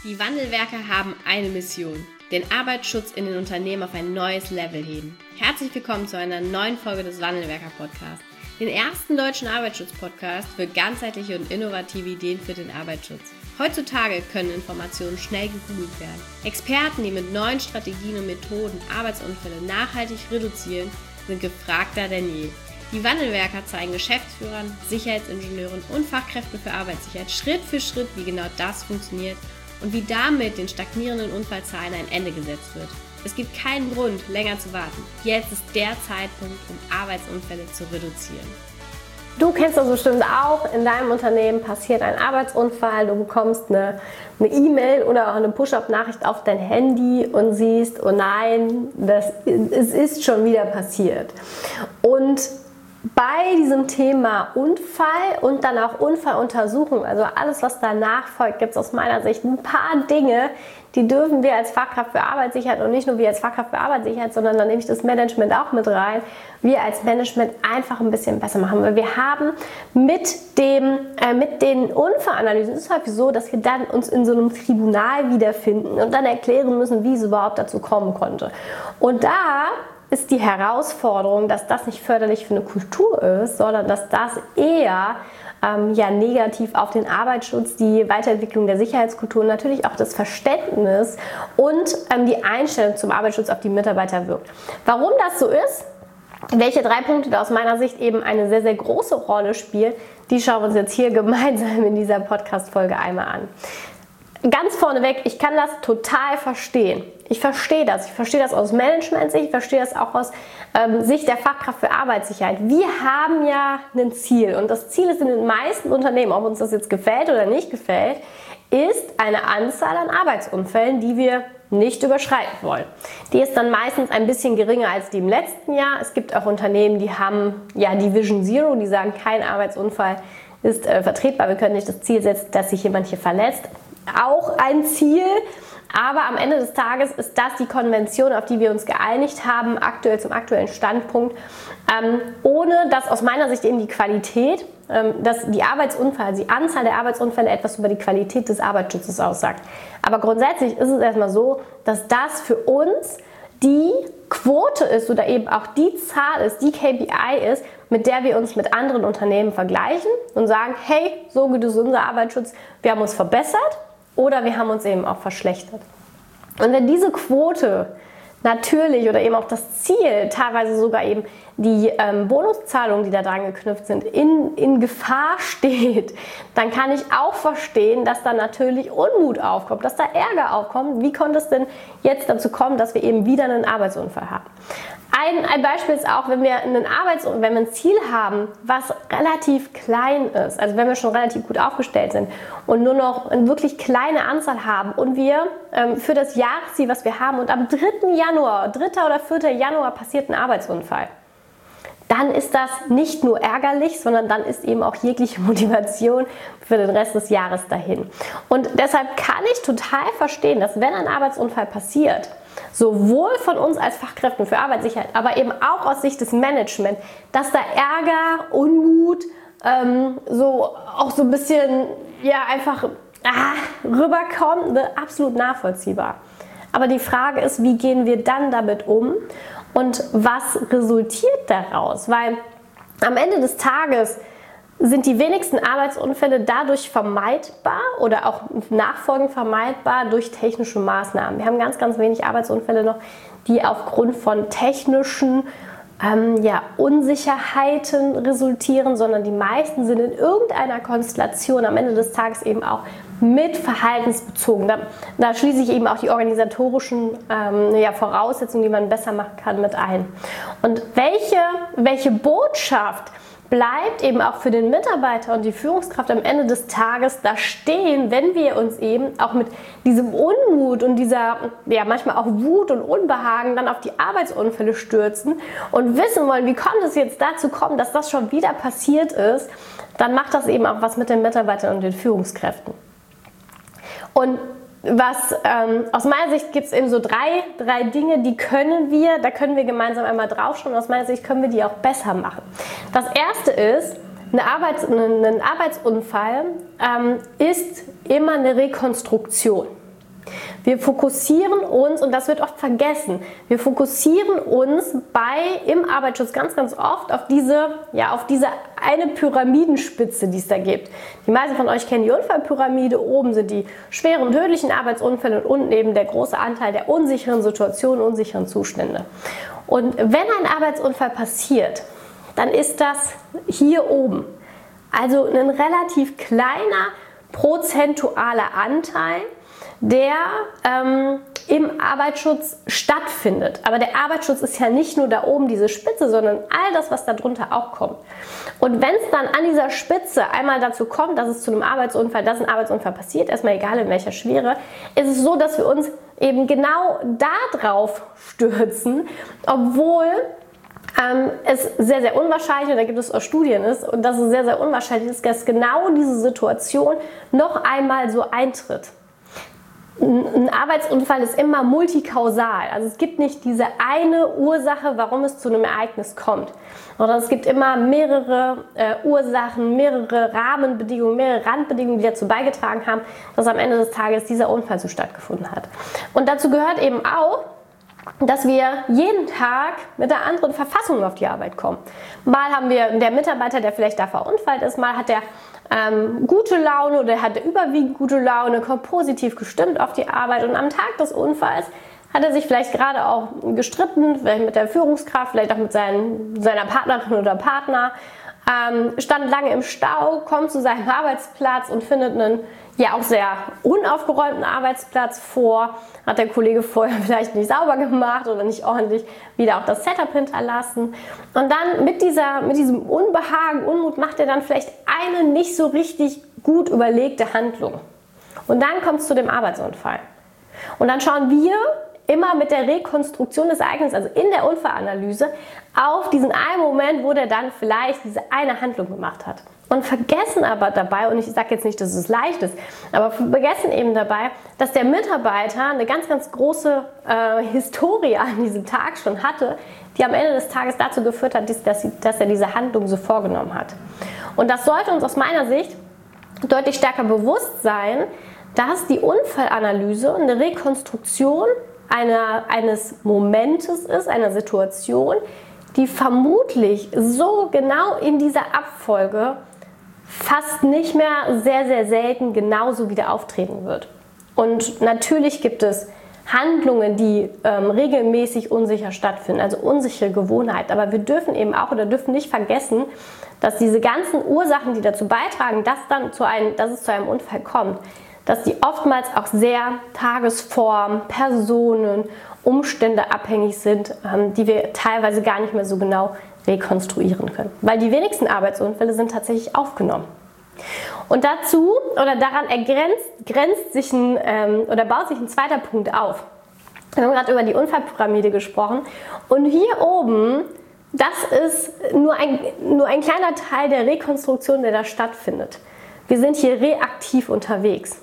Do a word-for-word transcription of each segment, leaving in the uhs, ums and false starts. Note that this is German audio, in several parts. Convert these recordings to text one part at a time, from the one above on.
Die Wandelwerker haben eine Mission: den Arbeitsschutz in den Unternehmen auf ein neues Level heben. Herzlich willkommen zu einer neuen Folge des Wandelwerker-Podcasts, den ersten deutschen Arbeitsschutz-Podcast für ganzheitliche und innovative Ideen für den Arbeitsschutz. Heutzutage können Informationen schnell gegoogelt werden. Experten, die mit neuen Strategien und Methoden Arbeitsunfälle nachhaltig reduzieren, sind gefragter denn je. Die Wandelwerker zeigen Geschäftsführern, Sicherheitsingenieuren und Fachkräften für Arbeitssicherheit Schritt für Schritt, wie genau das funktioniert und wie damit den stagnierenden Unfallzahlen ein Ende gesetzt wird. Es gibt keinen Grund, länger zu warten. Jetzt ist der Zeitpunkt, um Arbeitsunfälle zu reduzieren. Du kennst das bestimmt auch, in deinem Unternehmen passiert ein Arbeitsunfall, du bekommst eine eine E-Mail oder auch eine Push-Up-Nachricht auf dein Handy und siehst, oh nein, das, es ist schon wieder passiert. Und bei diesem Thema Unfall und dann auch Unfalluntersuchung, also alles, was danach folgt, gibt es aus meiner Sicht ein paar Dinge, die dürfen wir als Fachkraft für Arbeitssicherheit und nicht nur wir als Fachkraft für Arbeitssicherheit, sondern dann nehme ich das Management auch mit rein, wir als Management einfach ein bisschen besser machen. Weil wir haben mit, dem, äh, mit den Unfallanalysen, es ist häufig so, dass wir dann uns in so einem Tribunal wiederfinden und dann erklären müssen, wie es überhaupt dazu kommen konnte. Und da ist die Herausforderung, dass das nicht förderlich für eine Kultur ist, sondern dass das eher ähm, ja, negativ auf den Arbeitsschutz, die Weiterentwicklung der Sicherheitskultur und natürlich auch das Verständnis und ähm, die Einstellung zum Arbeitsschutz auf die Mitarbeiter wirkt. Warum das so ist, welche drei Punkte da aus meiner Sicht eben eine sehr, sehr große Rolle spielen, die schauen wir uns jetzt hier gemeinsam in dieser Podcast-Folge einmal an. Ganz vorneweg, ich kann das total verstehen. Ich verstehe das. Ich verstehe das aus Management-Sicht, ich verstehe das auch aus ähm, Sicht der Fachkraft für Arbeitssicherheit. Wir haben ja ein Ziel und das Ziel ist in den meisten Unternehmen, ob uns das jetzt gefällt oder nicht gefällt, ist eine Anzahl an Arbeitsunfällen, die wir nicht überschreiten wollen. Die ist dann meistens ein bisschen geringer als die im letzten Jahr. Es gibt auch Unternehmen, die haben ja die Vision Zero, die sagen, kein Arbeitsunfall ist äh, vertretbar. Wir können nicht das Ziel setzen, dass sich jemand hier verletzt. Auch ein Ziel, aber am Ende des Tages ist das die Konvention, auf die wir uns geeinigt haben, aktuell zum aktuellen Standpunkt, ähm, ohne dass aus meiner Sicht eben die Qualität, ähm, dass die Arbeitsunfälle, die Anzahl der Arbeitsunfälle etwas über die Qualität des Arbeitsschutzes aussagt. Aber grundsätzlich ist es erstmal so, dass das für uns die Quote ist oder eben auch die Zahl ist, die K P I ist, mit der wir uns mit anderen Unternehmen vergleichen und sagen, hey, so gut ist unser Arbeitsschutz, wir haben uns verbessert. Oder wir haben uns eben auch verschlechtert. Und wenn diese Quote natürlich oder eben auch das Ziel, teilweise sogar eben die ähm, Bonuszahlungen, die da dran geknüpft sind, in, in Gefahr steht, dann kann ich auch verstehen, dass da natürlich Unmut aufkommt, dass da Ärger aufkommt. Wie konnte es denn jetzt dazu kommen, dass wir eben wieder einen Arbeitsunfall haben? Ein, ein Beispiel ist auch, wenn wir, einen Arbeits- wenn wir ein Ziel haben, was relativ klein ist, also wenn wir schon relativ gut aufgestellt sind und nur noch eine wirklich kleine Anzahl haben und wir ähm, für das Jahresziel, was wir haben, und am dritten Januar, dritter oder vierter Januar passiert ein Arbeitsunfall, dann ist das nicht nur ärgerlich, sondern dann ist eben auch jegliche Motivation für den Rest des Jahres dahin. Und deshalb kann ich total verstehen, dass wenn ein Arbeitsunfall passiert, sowohl von uns als Fachkräften für Arbeitssicherheit, aber eben auch aus Sicht des Managements, dass da Ärger, Unmut, ähm, so auch so ein bisschen ja einfach ah, rüberkommt, ne? Absolut nachvollziehbar. Aber die Frage ist, wie gehen wir dann damit um und was resultiert daraus? Weil am Ende des Tages sind die wenigsten Arbeitsunfälle dadurch vermeidbar oder auch nachfolgend vermeidbar durch technische Maßnahmen. Wir haben ganz, ganz wenig Arbeitsunfälle noch, die aufgrund von technischen ähm, ja, Unsicherheiten resultieren, sondern die meisten sind in irgendeiner Konstellation am Ende des Tages eben auch mit verhaltensbezogen. Da, da schließe ich eben auch die organisatorischen ähm, ja, Voraussetzungen, die man besser machen kann, mit ein. Und welche, welche Botschaft bleibt eben auch für den Mitarbeiter und die Führungskraft am Ende des Tages da stehen, wenn wir uns eben auch mit diesem Unmut und dieser, ja manchmal auch Wut und Unbehagen dann auf die Arbeitsunfälle stürzen und wissen wollen, wie konnte es jetzt dazu kommen, dass das schon wieder passiert ist, dann macht das eben auch was mit den Mitarbeitern und den Führungskräften. Und was ähm, aus meiner Sicht gibt es eben so drei, drei Dinge, die können wir, da können wir gemeinsam einmal draufschauen. Aus meiner Sicht können wir die auch besser machen. Das erste ist, eine Arbeits-, ein Arbeitsunfall ähm, ist immer eine Rekonstruktion. Wir fokussieren uns, und das wird oft vergessen, wir fokussieren uns bei, im Arbeitsschutz ganz, ganz oft auf diese, ja, auf diese eine Pyramidenspitze, die es da gibt. Die meisten von euch kennen die Unfallpyramide. Oben sind die schweren und tödlichen Arbeitsunfälle und unten eben der große Anteil der unsicheren Situationen, unsicheren Zustände. Und wenn ein Arbeitsunfall passiert, dann ist das hier oben. Also ein relativ kleiner prozentualer Anteil, der ähm, im Arbeitsschutz stattfindet. Aber der Arbeitsschutz ist ja nicht nur da oben diese Spitze, sondern all das, was darunter auch kommt. Und wenn es dann an dieser Spitze einmal dazu kommt, dass es zu einem Arbeitsunfall, dass ein Arbeitsunfall passiert, erstmal egal in welcher Schwere, ist es so, dass wir uns eben genau da drauf stürzen, obwohl ähm, es sehr, sehr unwahrscheinlich, und da gibt es auch Studien, ist, und dass es sehr, sehr unwahrscheinlich ist, dass genau diese Situation noch einmal so eintritt. Ein Arbeitsunfall ist immer multikausal, also es gibt nicht diese eine Ursache, warum es zu einem Ereignis kommt, sondern es gibt immer mehrere äh, Ursachen, mehrere Rahmenbedingungen, mehrere Randbedingungen, die dazu beigetragen haben, dass am Ende des Tages dieser Unfall so stattgefunden hat. Und dazu gehört eben auch, dass wir jeden Tag mit einer anderen Verfassung auf die Arbeit kommen. Mal haben wir der Mitarbeiter, der vielleicht da verunfallt ist, mal hat der ähm, gute Laune oder hat er überwiegend gute Laune, kommt positiv gestimmt auf die Arbeit, und am Tag des Unfalls hat er sich vielleicht gerade auch gestritten, vielleicht mit der Führungskraft, vielleicht auch mit seinen, seiner Partnerin oder Partner, ähm, stand lange im Stau, kommt zu seinem Arbeitsplatz und findet einen ja auch sehr unaufgeräumten Arbeitsplatz vor, hat der Kollege vorher vielleicht nicht sauber gemacht oder nicht ordentlich wieder auch das Setup hinterlassen. Und dann mit, dieser, mit diesem Unbehagen, Unmut macht er dann vielleicht eine nicht so richtig gut überlegte Handlung. Und dann kommt es zu dem Arbeitsunfall. Und dann schauen wir immer mit der Rekonstruktion des Ereignisses, also in der Unfallanalyse, auf diesen einen Moment, wo der dann vielleicht diese eine Handlung gemacht hat. Und vergessen aber dabei, und ich sage jetzt nicht, dass es leicht ist, aber vergessen eben dabei, dass der Mitarbeiter eine ganz, ganz große äh, Historie an diesem Tag schon hatte, die am Ende des Tages dazu geführt hat, dass, sie, dass er diese Handlung so vorgenommen hat. Und das sollte uns aus meiner Sicht deutlich stärker bewusst sein, dass die Unfallanalyse eine Rekonstruktion einer, eines Momentes ist, einer Situation, die vermutlich so genau in dieser Abfolge fast nicht mehr, sehr, sehr selten genauso wieder auftreten wird. Und natürlich gibt es Handlungen, die ähm, regelmäßig unsicher stattfinden, also unsichere Gewohnheit. Aber wir dürfen eben auch oder dürfen nicht vergessen, dass diese ganzen Ursachen, die dazu beitragen, dass, dann zu einem, dass es zu einem Unfall kommt, dass die oftmals auch sehr Tagesform, Personen, Umstände abhängig sind, ähm, die wir teilweise gar nicht mehr so genau rekonstruieren können. Weil die wenigsten Arbeitsunfälle sind tatsächlich aufgenommen. Und dazu oder daran ergrenzt grenzt sich ein, ähm, oder baut sich ein zweiter Punkt auf. Wir haben gerade über die Unfallpyramide gesprochen, und hier oben, das ist nur ein, nur ein kleiner Teil der Rekonstruktion, der da stattfindet. Wir sind hier reaktiv unterwegs.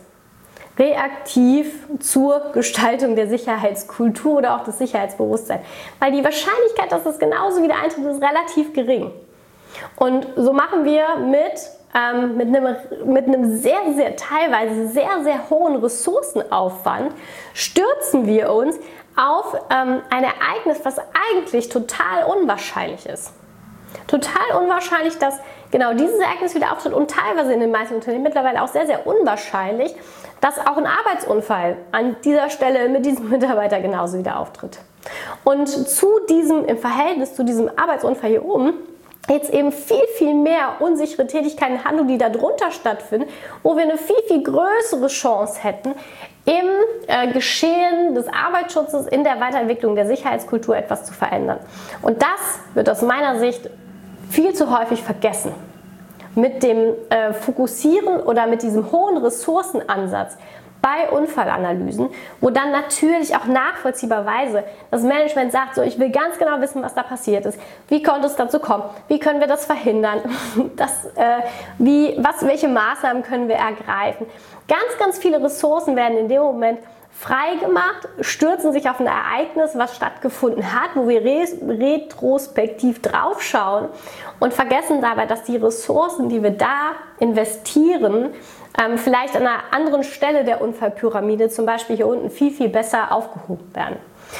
Reaktiv zur Gestaltung der Sicherheitskultur oder auch des Sicherheitsbewusstseins. Weil die Wahrscheinlichkeit, dass das genauso wieder eintritt, ist relativ gering. Und so machen wir mit, ähm, mit, einem, mit einem sehr, sehr teilweise sehr, sehr hohen Ressourcenaufwand, stürzen wir uns auf ähm, ein Ereignis, was eigentlich total unwahrscheinlich ist. Total unwahrscheinlich, dass genau dieses Ereignis wieder auftritt, und teilweise in den meisten Unternehmen mittlerweile auch sehr, sehr unwahrscheinlich, dass auch ein Arbeitsunfall an dieser Stelle mit diesem Mitarbeiter genauso wieder auftritt. Und zu diesem, im Verhältnis zu diesem Arbeitsunfall hier oben, jetzt eben viel, viel mehr unsichere Tätigkeiten, Handlungen, die darunter stattfinden, wo wir eine viel, viel größere Chance hätten, im äh, Geschehen des Arbeitsschutzes, in der Weiterentwicklung der Sicherheitskultur etwas zu verändern. Und das wird aus meiner Sicht viel zu häufig vergessen. Mit dem äh, Fokussieren oder mit diesem hohen Ressourcenansatz bei Unfallanalysen, wo dann natürlich auch nachvollziehbarweise das Management sagt, so, ich will ganz genau wissen, was da passiert ist. Wie konnte es dazu kommen? Wie können wir das verhindern? Das, äh, wie, was, welche Maßnahmen können wir ergreifen? Ganz, ganz viele Ressourcen werden in dem Moment frei gemacht, stürzen sich auf ein Ereignis, was stattgefunden hat, wo wir retrospektiv draufschauen und vergessen dabei, dass die Ressourcen, die wir da investieren, ähm, vielleicht an einer anderen Stelle der Unfallpyramide, zum Beispiel hier unten, viel, viel besser aufgehoben werden.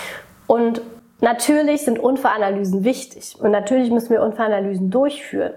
Und natürlich sind Unfallanalysen wichtig und natürlich müssen wir Unfallanalysen durchführen.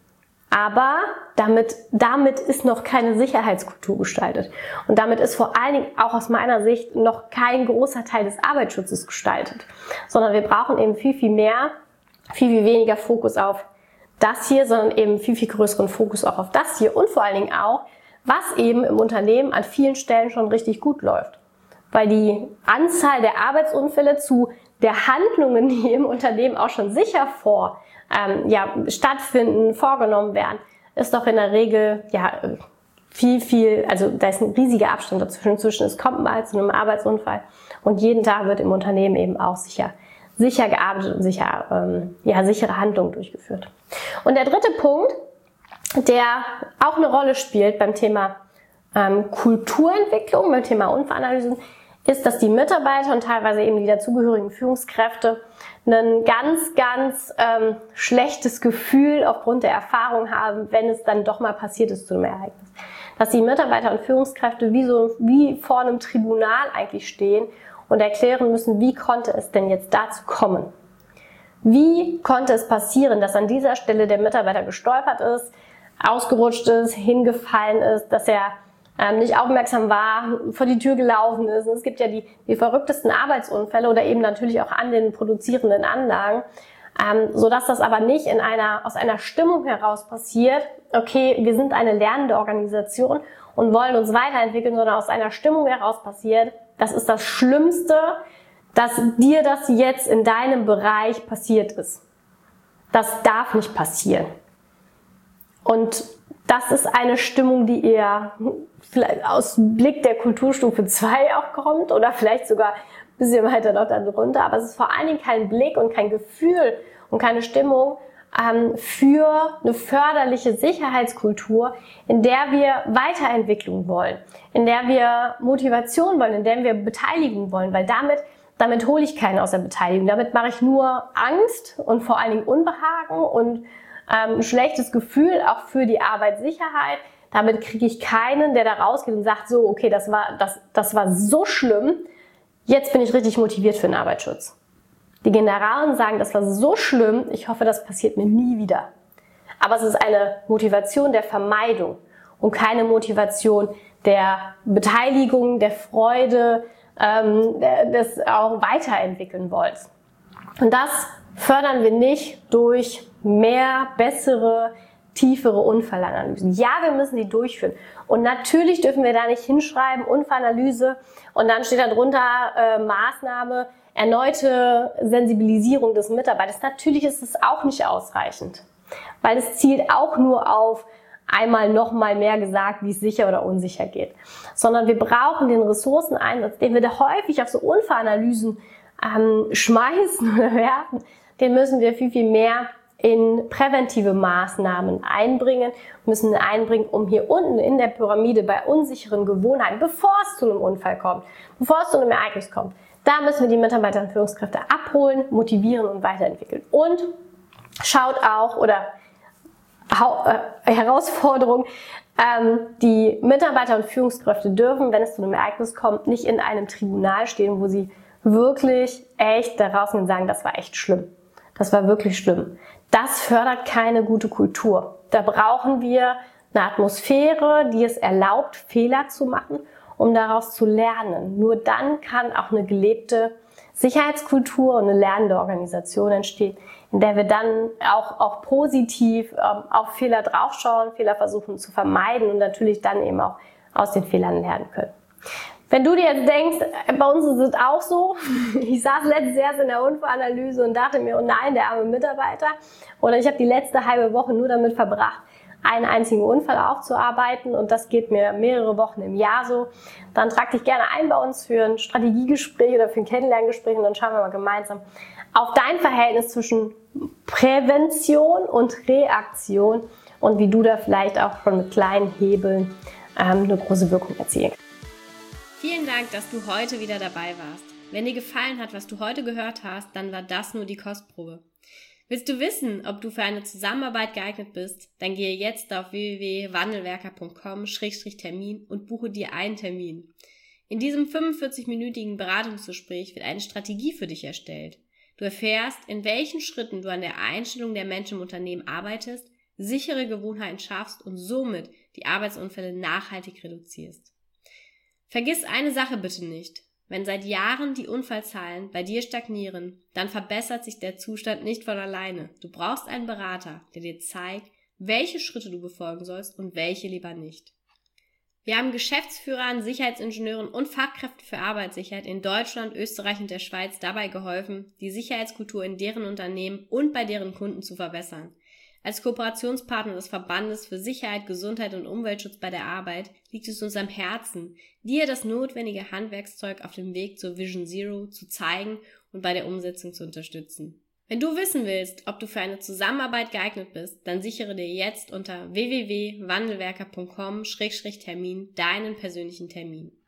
Aber damit, damit ist noch keine Sicherheitskultur gestaltet. Und damit ist vor allen Dingen auch aus meiner Sicht noch kein großer Teil des Arbeitsschutzes gestaltet. Sondern wir brauchen eben viel, viel mehr, viel, viel weniger Fokus auf das hier, sondern eben viel, viel größeren Fokus auch auf das hier. Und vor allen Dingen auch, was eben im Unternehmen an vielen Stellen schon richtig gut läuft. Weil die Anzahl der Arbeitsunfälle zu der Handlungen, die im Unternehmen auch schon sicher vor Ähm, ja, stattfinden, vorgenommen werden, ist doch in der Regel ja viel, viel, also da ist ein riesiger Abstand dazwischen, zwischen es kommt mal zu einem Arbeitsunfall und jeden Tag wird im Unternehmen eben auch sicher, sicher gearbeitet und sicher, ähm, ja, sichere Handlungen durchgeführt. Und der dritte Punkt, der auch eine Rolle spielt beim Thema ähm, Kulturentwicklung, beim Thema Unfallanalysen, ist, dass die Mitarbeiter und teilweise eben die dazugehörigen Führungskräfte ein ganz, ganz ähm, schlechtes Gefühl aufgrund der Erfahrung haben, wenn es dann doch mal passiert ist zu einem Ereignis. Dass die Mitarbeiter und Führungskräfte wie, so, wie vor einem Tribunal eigentlich stehen und erklären müssen, wie konnte es denn jetzt dazu kommen? Wie konnte es passieren, dass an dieser Stelle der Mitarbeiter gestolpert ist, ausgerutscht ist, hingefallen ist, dass er Ähm, nicht aufmerksam war, vor die Tür gelaufen ist. Und es gibt ja die, die verrücktesten Arbeitsunfälle oder eben natürlich auch an den produzierenden Anlagen, ähm, sodass das aber nicht in einer, aus einer Stimmung heraus passiert, okay, wir sind eine lernende Organisation und wollen uns weiterentwickeln, sondern aus einer Stimmung heraus passiert, das ist das Schlimmste, dass dir das jetzt in deinem Bereich passiert ist. Das darf nicht passieren. Und das ist eine Stimmung, die eher vielleicht aus Blick der Kulturstufe zwei auch kommt oder vielleicht sogar ein bisschen weiter noch darunter. Aber es ist vor allen Dingen kein Blick und kein Gefühl und keine Stimmung ähm, für eine förderliche Sicherheitskultur, in der wir Weiterentwicklung wollen, in der wir Motivation wollen, in der wir Beteiligung wollen, weil damit damit hole ich keinen aus der Beteiligung. Damit mache ich nur Angst und vor allen Dingen Unbehagen und Ähm, ein schlechtes Gefühl auch für die Arbeitssicherheit. Damit kriege ich keinen, der da rausgeht und sagt, so, okay, das war, das, das war so schlimm, jetzt bin ich richtig motiviert für den Arbeitsschutz. Die Generalen sagen, das war so schlimm, ich hoffe, das passiert mir nie wieder. Aber es ist eine Motivation der Vermeidung und keine Motivation der Beteiligung, der Freude, ähm, des auch Weiterentwickeln Wollens. Und das fördern wir nicht durch mehr, bessere, tiefere Unfallanalysen. Ja, wir müssen die durchführen. Und natürlich dürfen wir da nicht hinschreiben, Unfallanalyse, und dann steht da drunter äh, Maßnahme, erneute Sensibilisierung des Mitarbeiters. Natürlich ist es auch nicht ausreichend, weil es zielt auch nur auf einmal noch mal mehr gesagt, wie es sicher oder unsicher geht. Sondern wir brauchen den Ressourceneinsatz, den wir da häufig auf so Unfallanalysen ähm, schmeißen oder werfen, den müssen wir viel, viel mehr in präventive Maßnahmen einbringen, müssen einbringen, um hier unten in der Pyramide bei unsicheren Gewohnheiten, bevor es zu einem Unfall kommt, bevor es zu einem Ereignis kommt, da müssen wir die Mitarbeiter und Führungskräfte abholen, motivieren und weiterentwickeln. Und schaut auch, oder äh, Herausforderung, ähm, die Mitarbeiter und Führungskräfte dürfen, wenn es zu einem Ereignis kommt, nicht in einem Tribunal stehen, wo sie wirklich echt da rausgehen und sagen, das war echt schlimm. Das war wirklich schlimm. Das fördert keine gute Kultur. Da brauchen wir eine Atmosphäre, die es erlaubt, Fehler zu machen, um daraus zu lernen. Nur dann kann auch eine gelebte Sicherheitskultur und eine lernende Organisation entstehen, in der wir dann auch, auch positiv ähm, auf Fehler draufschauen, Fehler versuchen zu vermeiden und natürlich dann eben auch aus den Fehlern lernen können. Wenn du dir jetzt denkst, bei uns ist es auch so, ich saß letztes Jahr in der Unfallanalyse und dachte mir, oh nein, der arme Mitarbeiter, oder ich habe die letzte halbe Woche nur damit verbracht, einen einzigen Unfall aufzuarbeiten und das geht mir mehrere Wochen im Jahr so, dann trag dich gerne ein bei uns für ein Strategiegespräch oder für ein Kennenlerngespräch und dann schauen wir mal gemeinsam auf dein Verhältnis zwischen Prävention und Reaktion und wie du da vielleicht auch schon mit kleinen Hebeln ähm, eine große Wirkung erzielen kannst. Vielen Vielen Dank, dass du heute wieder dabei warst. Wenn dir gefallen hat, was du heute gehört hast, dann war das nur die Kostprobe. Willst du wissen, ob du für eine Zusammenarbeit geeignet bist? Dann gehe jetzt auf w w w punkt wandelwerker punkt com Schrägstrich Termin und buche dir einen Termin. In diesem fünfundvierzig-minütigen Beratungsgespräch wird eine Strategie für dich erstellt. Du erfährst, in welchen Schritten du an der Einstellung der Menschen im Unternehmen arbeitest, sichere Gewohnheiten schaffst und somit die Arbeitsunfälle nachhaltig reduzierst. Vergiss eine Sache bitte nicht. Wenn seit Jahren die Unfallzahlen bei dir stagnieren, dann verbessert sich der Zustand nicht von alleine. Du brauchst einen Berater, der dir zeigt, welche Schritte du befolgen sollst und welche lieber nicht. Wir haben Geschäftsführern, Sicherheitsingenieuren und Fachkräften für Arbeitssicherheit in Deutschland, Österreich und der Schweiz dabei geholfen, die Sicherheitskultur in deren Unternehmen und bei deren Kunden zu verbessern. Als Kooperationspartner des Verbandes für Sicherheit, Gesundheit und Umweltschutz bei der Arbeit liegt es uns am Herzen, dir das notwendige Handwerkszeug auf dem Weg zur Vision Zero zu zeigen und bei der Umsetzung zu unterstützen. Wenn du wissen willst, ob du für eine Zusammenarbeit geeignet bist, dann sichere dir jetzt unter w w w punkt wandelwerker punkt com Schrägstrich Termin deinen persönlichen Termin.